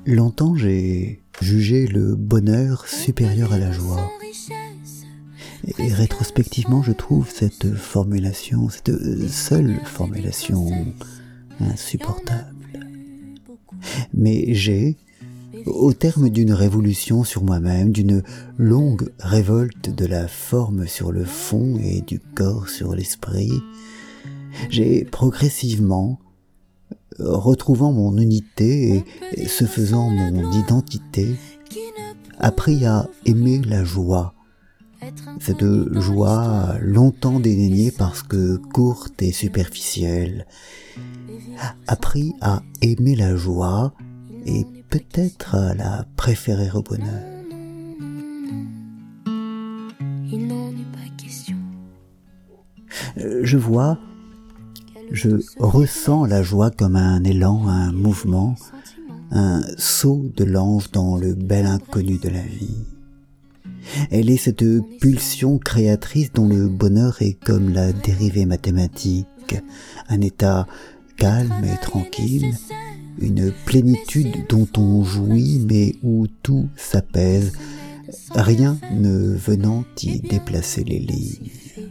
Longtemps j'ai jugé le bonheur supérieur à la joie. Et rétrospectivement, je trouve cette formulation, cette seule formulation, insupportable. Mais j'ai, au terme d'une révolution sur moi-même, d'une longue révolte de la forme sur le fond et du corps sur l'esprit, j'ai progressivement, retrouvant mon unité et se faisant mon identité, appris à aimer la joie. Cette joie longtemps dédaignée parce que courte et superficielle. Appris à aimer la joie et peut-être à la préférer au bonheur. Il n'en est pas question. Je vois, je ressens la joie comme un élan, un mouvement, un saut de l'ange dans le bel inconnu de la vie. Elle est cette pulsion créatrice dont le bonheur est comme la dérivée mathématique, un état calme et tranquille, une plénitude dont on jouit mais où tout s'apaise, rien ne venant y déplacer les lignes.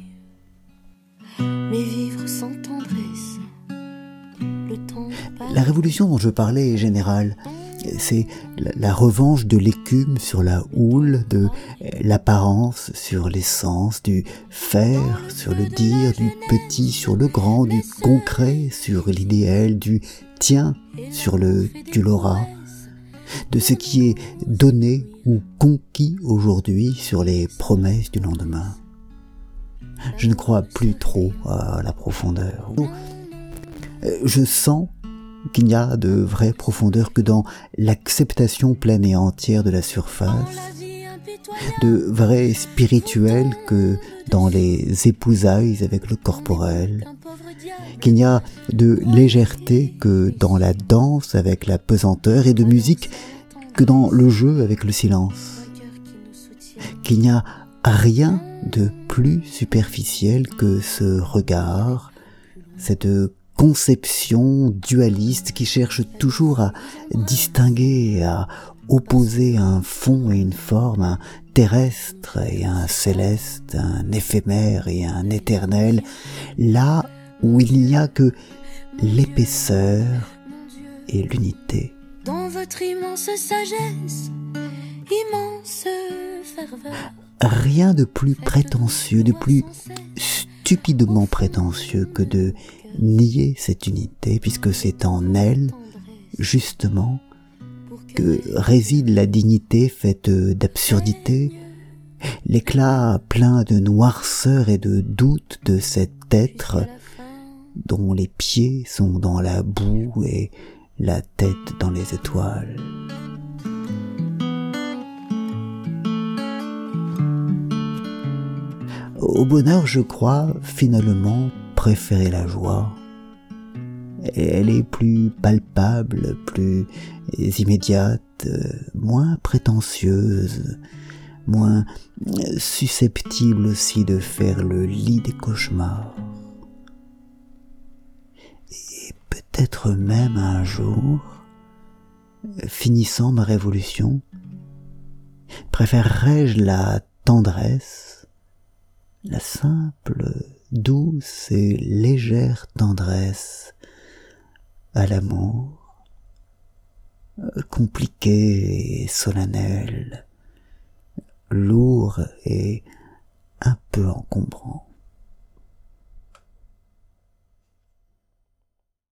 Mais vivre sans tendresse, le temps passe. La révolution dont je parlais est générale. C'est la revanche de l'écume sur la houle, de l'apparence sur l'essence, du faire sur le dire, du petit sur le grand, du concret sur l'idéal, du tien sur le tu l'auras, de ce qui est donné ou conquis aujourd'hui sur les promesses du lendemain. Je ne crois plus trop à la profondeur. Je sens qu'il n'y a de vraie profondeur que dans l'acceptation pleine et entière de la surface, de vrai spirituel que dans les épousailles avec le corporel, qu'il n'y a de légèreté que dans la danse avec la pesanteur et de musique que dans le jeu avec le silence, qu'il n'y a rien de plus superficiel que ce regard, cette conception dualiste qui cherche toujours à distinguer, à opposer un fond et une forme, un terrestre et un céleste, un éphémère et un éternel, là où il n'y a que l'épaisseur et l'unité. Dans votre immense sagesse, immense ferveur. Rien de plus prétentieux, de plus stupidement prétentieux que de nier cette unité, puisque c'est en elle, justement, que réside la dignité faite d'absurdité, l'éclat plein de noirceur et de doute de cet être dont les pieds sont dans la boue et la tête dans les étoiles. Au bonheur, je crois, finalement, préférer la joie. Elle est plus palpable, plus immédiate, moins prétentieuse, moins susceptible aussi de faire le lit des cauchemars. Et peut-être même un jour, finissant ma révolution, préférerais-je la tendresse, la simple, douce et légère tendresse à l'amour, compliqué et solennel, lourd et un peu encombrant.